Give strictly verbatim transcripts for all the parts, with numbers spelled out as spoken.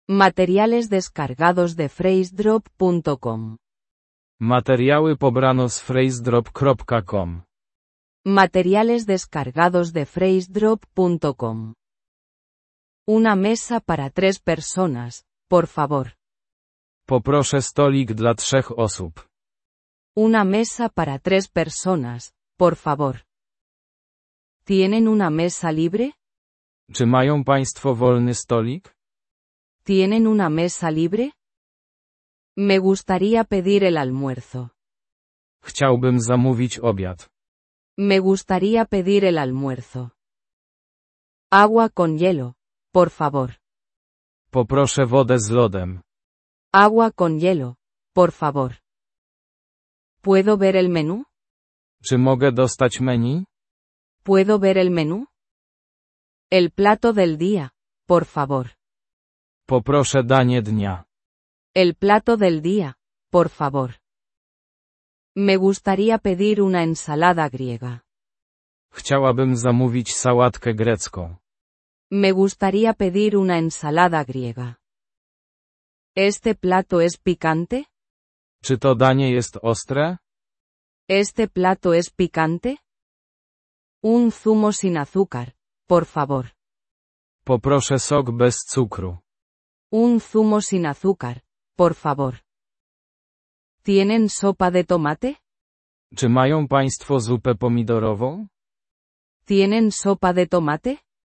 Materiales descargados de phrase-drop punto com. Materiały pobrano z phrase-drop kropka com. Materiales descargados de phrase-drop punto com. Una mesa para tres personas, por favor. Poproszę stolik dla trzech osób. Una mesa para tres personas, por favor. ¿Tienen una mesa libre? Czy mają Państwo wolny stolik? ¿Tienen una mesa libre? Me gustaría pedir el almuerzo. Chciałbym zamówić obiad. Me gustaría pedir el almuerzo. Agua con hielo, por favor. Poproszę wodę z lodem. Agua con hielo, por favor. ¿Puedo ver el menú? Czy mogę dostać menu? ¿Puedo ver el menú? El plato del día, por favor. Poproszę danie dnia. El plato del día, por favor. Me gustaría pedir una ensalada griega. Chciałabym zamówić sałatkę grecką. Me gustaría pedir una ensalada griega. ¿Este plato es picante? Czy to danie jest ostre? ¿Este plato es picante? Un zumo sin azúcar, por favor. Poproszę sok bez cukru. Un zumo sin azúcar, por favor. ¿Tienen sopa de tomate? Czy mają Państwo zupę pomidorową? ¿Tienen sopa de tomate?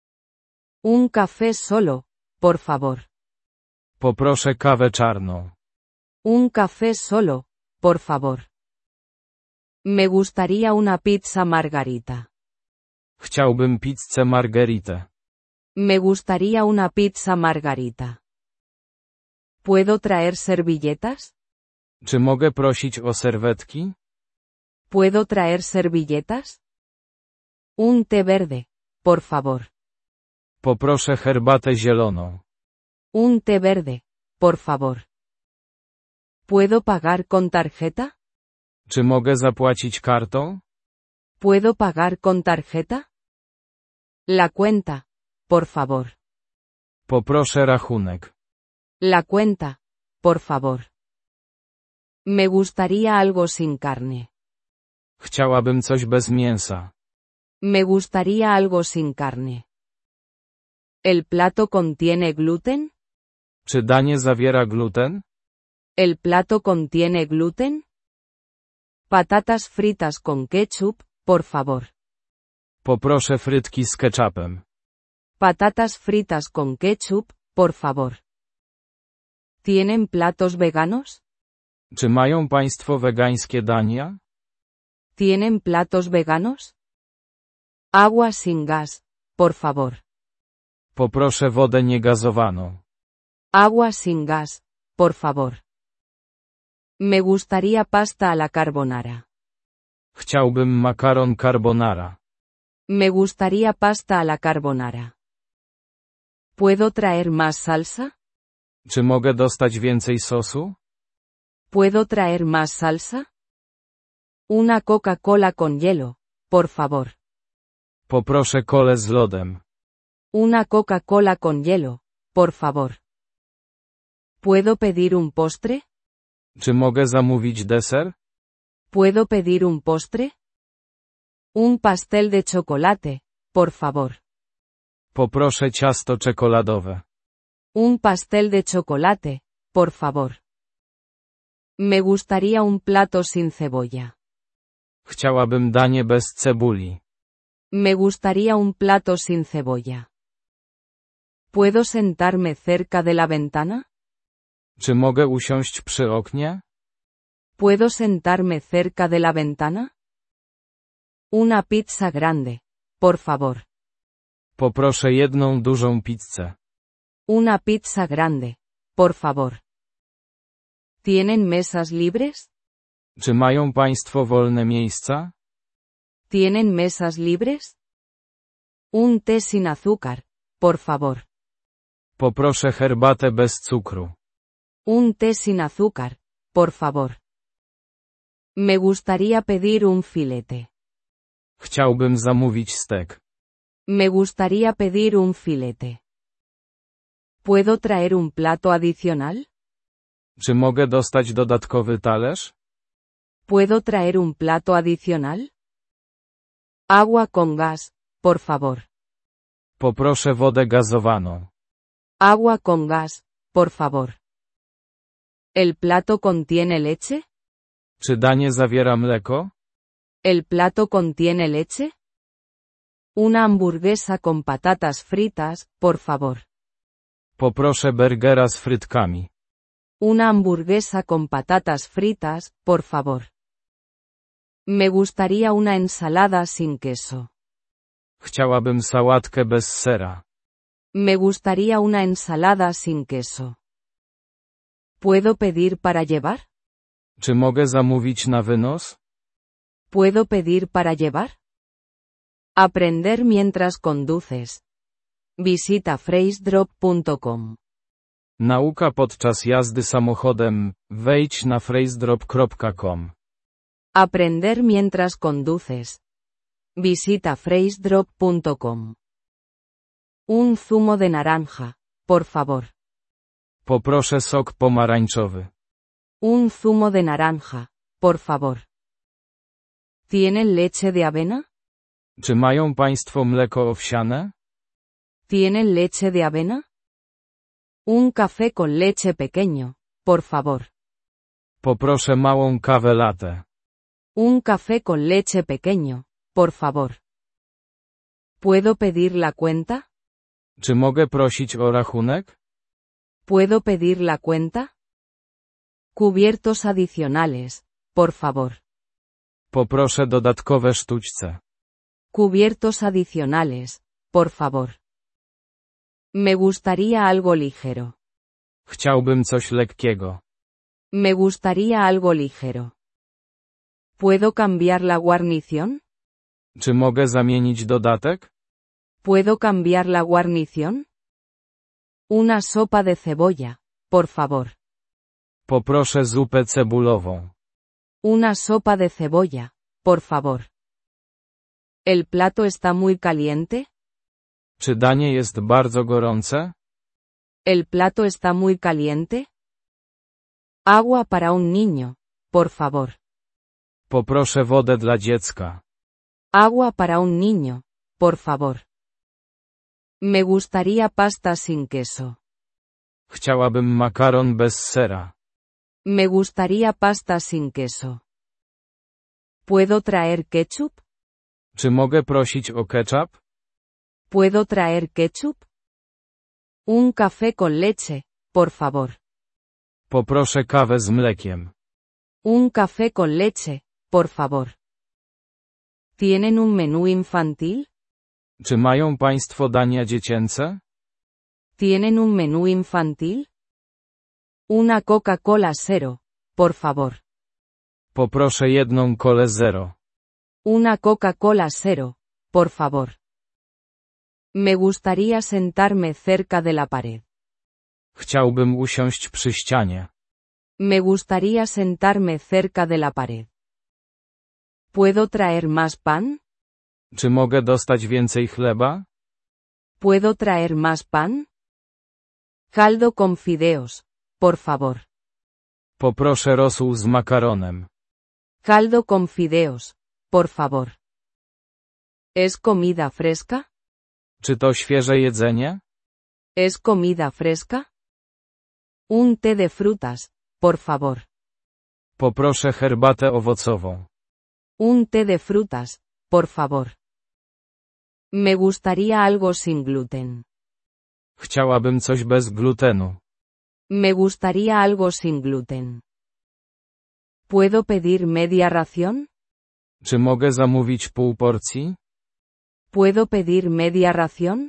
Un café solo, por favor. Poproszę kawę czarną. Un café solo, por favor. Me gustaría una pizza margarita. Chciałbym pizzę margheritę. Me gustaría una pizza margarita. ¿Puedo traer servilletas? Czy mogę prosić o serwetki? ¿Puedo traer servilletas? Un té verde, por favor. Poproszę herbatę zieloną. Un té verde, por favor. ¿Puedo pagar con tarjeta? Czy mogę zapłacić kartą? ¿Puedo pagar con tarjeta? La cuenta, por favor. Poproszę rachunek. La cuenta, por favor. Me gustaría algo sin carne. Chciałabym coś bez mięsa. Me gustaría algo sin carne. ¿El plato contiene gluten? Czy danie zawiera gluten? ¿El plato contiene gluten? Patatas fritas con ketchup, por favor. Poproszę frytki z ketchupem. Patatas fritas con ketchup, por favor. ¿Tienen platos veganos? Czy mają Państwo wegańskie dania? ¿Tienen platos veganos? Agua sin gas, por favor. Poproszę wodę niegazowaną. Agua sin gas, por favor. Me gustaría pasta a la carbonara. Chciałbym makaron carbonara. Me gustaría pasta a la carbonara. ¿Puedo traer más salsa? Czy mogę dostać więcej sosu? ¿Puedo traer más salsa? Una Coca-Cola con hielo, por favor. Poproszę kolę z lodem. Una Coca-Cola con hielo, por favor. ¿Puedo pedir un postre? Czy mogę zamówić deser? ¿Puedo pedir un postre? Un pastel de chocolate, por favor. Poproszę ciasto czekoladowe. Un pastel de chocolate, por favor. Me gustaría un plato sin cebolla. Chciałabym danie bez cebuli. Me gustaría un plato sin cebolla. ¿Puedo sentarme cerca de la ventana? Czy mogę usiąść przy oknie? ¿Puedo sentarme cerca de la ventana? Una pizza grande, por favor. Poproszę jedną dużą pizzę. Una pizza grande, por favor. ¿Tienen mesas libres? Czy mają Państwo wolne miejsca? ¿Tienen mesas libres? Un té sin azúcar, por favor. Poproszę herbatę bez cukru. Un té sin azúcar, por favor. Me gustaría pedir un filete. Chciałbym zamówić stek. Me gustaría pedir un filete. ¿Puedo traer un plato adicional? Czy mogę dostać dodatkowy talerz? ¿Puedo traer un plato adicional? Agua con gas, por favor. Poproszę wodę gazowaną. Agua con gas, por favor. ¿El plato contiene leche? Czy danie zawiera mleko? ¿El plato contiene leche? Una hamburguesa con patatas fritas, por favor. Poproszę burgera z frytkami. Una hamburguesa con patatas fritas, por favor. Me gustaría una ensalada sin queso. Chciałabym sałatkę bez sera. Me gustaría una ensalada sin queso. ¿Puedo pedir para llevar? Czy mogę zamówić na wynos? ¿Puedo pedir para llevar? Aprender mientras conduces. Visita phrase-drop punto com. Nauka podczas jazdy samochodem. Wejdź na phrase-drop kropka com. Aprender mientras conduces. Visita phrase-drop punto com. Un zumo de naranja, por favor. Poproszę sok pomarańczowy. Un zumo de naranja, por favor. ¿Tienen leche de avena? Czy mają Państwo mleko owsiane? ¿Tienen leche de avena? Un café con leche pequeño, por favor. Poproszę małą kawę latte. Un café con leche pequeño, por favor. ¿Puedo pedir la cuenta? Czy mogę prosić o rachunek? ¿Puedo pedir la cuenta? Cubiertos adicionales, por favor. Poproszę dodatkowe sztućce. Cubiertos adicionales, por favor. Me gustaría algo ligero. Chciałbym coś lekkiego. Me gustaría algo ligero. ¿Puedo cambiar la guarnición? Czy mogę zamienić dodatek? ¿Puedo cambiar la guarnición? Una sopa de cebolla, por favor. Poproszę zupę cebulową. Una sopa de cebolla, por favor. ¿El plato está muy caliente? Czy danie jest bardzo gorące? ¿El plato está muy caliente? Agua para un niño, por favor. Poproszę wodę dla dziecka. Agua para un niño, por favor. Me gustaría pasta sin queso. Chciałabym makaron bez sera. Me gustaría pasta sin queso. ¿Puedo traer ketchup? Czy mogę prosić o ketchup? ¿Puedo traer ketchup? Un café con leche, por favor. Poproszę kawę z mlekiem. Un café con leche, por favor. ¿Tienen un menú infantil? Czy mają Państwo dania dziecięce? ¿Tienen un menú infantil? Una Coca-Cola cero, por favor. Poproszę jedną kolę zero. Una Coca-Cola cero, por favor. Me gustaría sentarme cerca de la pared. Chciałbym usiąść przy ścianie. Me gustaría sentarme cerca de la pared. ¿Puedo traer más pan? Czy mogę dostać więcej chleba? ¿Puedo traer más pan? Caldo con fideos, por favor. Poproszę rosół z makaronem. Caldo con fideos, por favor. ¿Es comida fresca? Czy to świeże jedzenie? ¿Es comida fresca? Un té de frutas, por favor. Poproszę herbatę owocową. Un té de frutas, por favor. Me gustaría algo sin gluten. Chciałabym coś bez glutenu. Me gustaría algo sin gluten. ¿Puedo pedir media ración? Czy mogę zamówić pół porcji? ¿Puedo pedir media ración?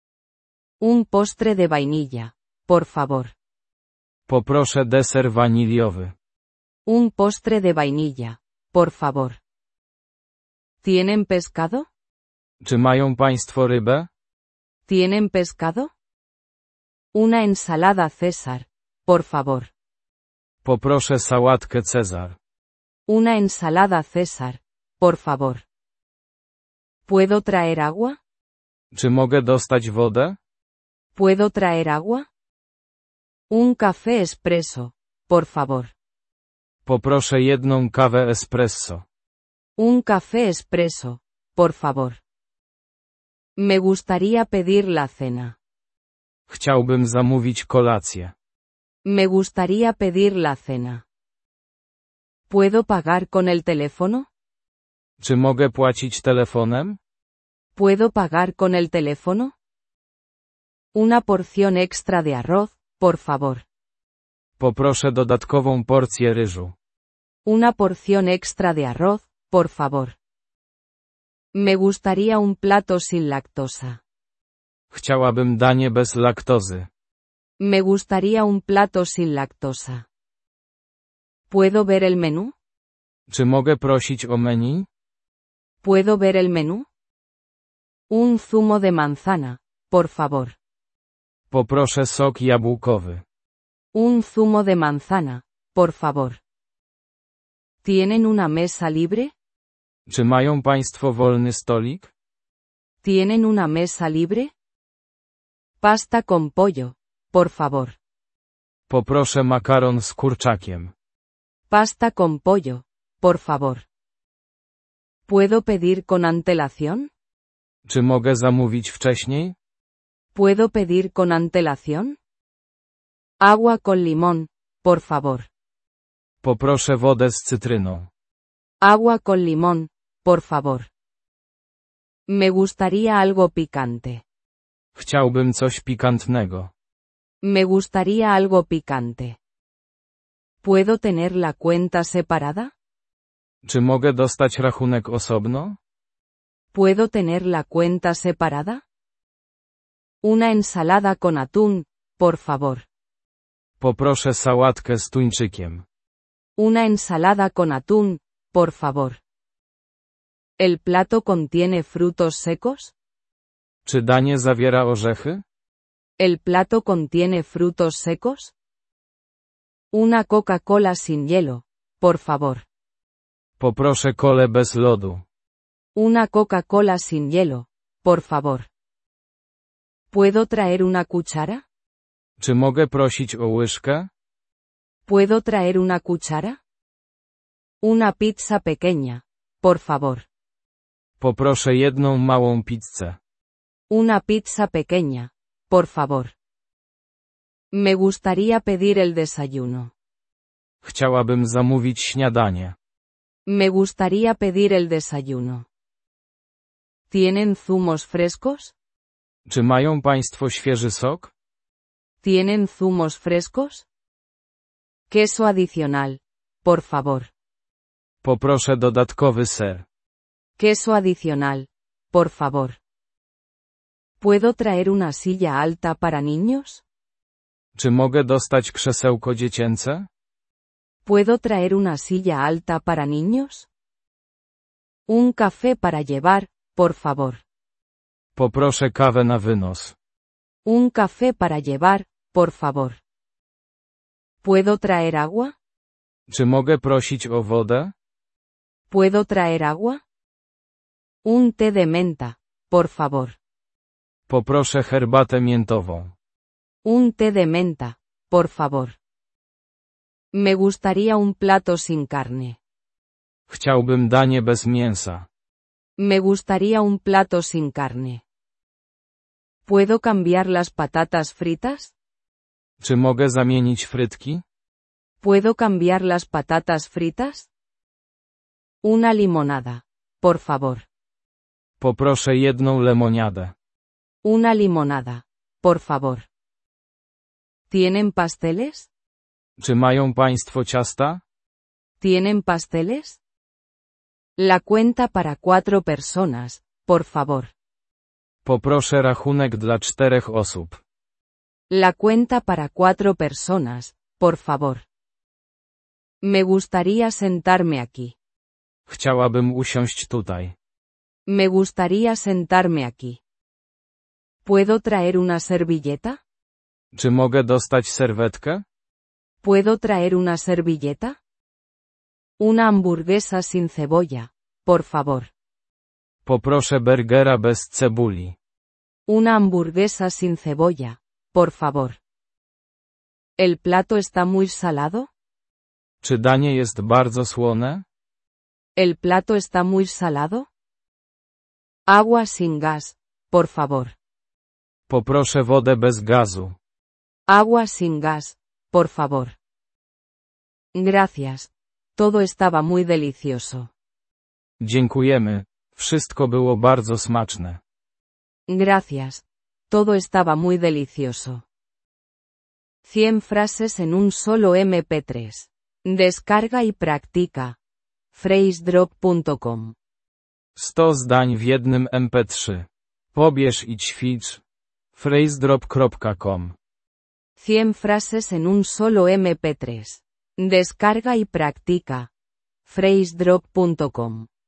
Un postre de vainilla, por favor. Poproszę deser waniliowy. Un postre de vainilla, por favor. ¿Tienen pescado? Czy mają Państwo rybę? ¿Tienen pescado? Una ensalada César, por favor. Poproszę sałatkę Cezar. Una ensalada César, por favor. ¿Puedo traer agua? Czy mogę dostać wodę? ¿Puedo traer agua? Un café espresso, por favor. Poproszę jedną kawę espresso. Un café espresso, por favor. Me gustaría pedir la cena. Chciałbym zamówić kolację. Me gustaría pedir la cena. ¿Puedo pagar con el teléfono? Czy mogę płacić telefonem? ¿Puedo pagar con el teléfono? Una porción extra de arroz, por favor. Poproszę dodatkową porcję ryżu. Una porción extra de arroz, por favor. Me gustaría un plato sin lactosa. Chciałabym danie bez laktozy. Me gustaría un plato sin lactosa. ¿Puedo ver el menú? Czy mogę prosić o menu? ¿Puedo ver el menú? Un zumo de manzana, por favor. Poproszę sok jabłkowy. Un zumo de manzana, por favor. ¿Tienen una mesa libre? Czy mają Państwo wolny stolik? ¿Tienen una mesa libre? Pasta con pollo, por favor. Poproszę makaron z kurczakiem. Pasta con pollo, por favor. ¿Puedo pedir con antelación? Czy mogę zamówić wcześniej? ¿Puedo pedir con antelación? Agua con limón, por favor. Poproszę wodę z cytryną. Agua con limón, por favor. Me gustaría algo picante. Chciałbym coś pikantnego. Me gustaría algo picante. ¿Puedo tener la cuenta separada? Czy mogę dostać rachunek osobno? ¿Puedo tener la cuenta separada? Una ensalada con atún, por favor. Poproszę sałatkę z tuńczykiem. Una ensalada con atún, por favor. ¿El plato contiene frutos secos? Czy danie zawiera orzechy? ¿El plato contiene frutos secos? Una Coca-Cola sin hielo, por favor. Poproszę kolę bez lodu. Una Coca-Cola sin hielo, por favor. ¿Puedo traer una cuchara? Czy mogę prosić o łyżkę? ¿Puedo traer una cuchara? Una pizza pequeña, por favor. Poproszę jedną małą pizzę. Una pizza pequeña, por favor. Me gustaría pedir el desayuno. Chciałabym zamówić śniadanie. Me gustaría pedir el desayuno. ¿Tienen zumos frescos? Czy mają Państwo świeży sok? ¿Tienen zumos frescos? Queso adicional, por favor. Poproszę dodatkowy ser. Queso adicional, por favor. ¿Puedo traer una silla alta para niños? Czy mogę dostać krzesełko dziecięce? ¿Puedo traer una silla alta para niños? Un café para llevar, por favor. Poproszę kawę na wynos. Un café para llevar, por favor. ¿Puedo traer agua? Czy mogę prosić o wodę? ¿Puedo traer agua? Un té de menta, por favor. Poproszę herbatę miętową. Un té de menta, por favor. Me gustaría un plato sin carne. Chciałbym danie bez mięsa. Me gustaría un plato sin carne. ¿Puedo cambiar las patatas fritas? Czy mogę zamienić frytki? ¿Puedo cambiar las patatas fritas? Una limonada, por favor. Poproszę jedną lemoniadę. Una limonada, por favor. ¿Tienen pasteles? Czy mają Państwo ciasta? ¿Tienen pasteles? La cuenta para cuatro personas, por favor. Poproszę rachunek dla czterech osób. La cuenta para cuatro personas, por favor. Me gustaría sentarme aquí. Chciałabym usiąść tutaj. Me gustaría sentarme aquí. ¿Puedo traer una servilleta? Czy mogę dostać serwetkę? ¿Puedo traer una servilleta? Una hamburguesa sin cebolla, por favor. Poproszę burgera bez cebuli. Una hamburguesa sin cebolla, por favor. ¿El plato está muy salado? Czy danie jest bardzo słone? ¿El plato está muy salado? Agua sin gas, por favor. Poproszę wodę bez gazu. Agua sin gas, por favor. Gracias. Todo estaba muy delicioso. Dziękujemy. Wszystko było bardzo smaczne. Gracias. Todo estaba muy delicioso. cien frases en un solo eme pe tres. Descarga y practica. Phrase-drop punto com. sto zdań w jednym em pe trzy. Pobierz i ćwicz. Phrase-drop kropka com. cien frases en un solo eme pe tres. Descarga y practica. Phrase-drop punto com.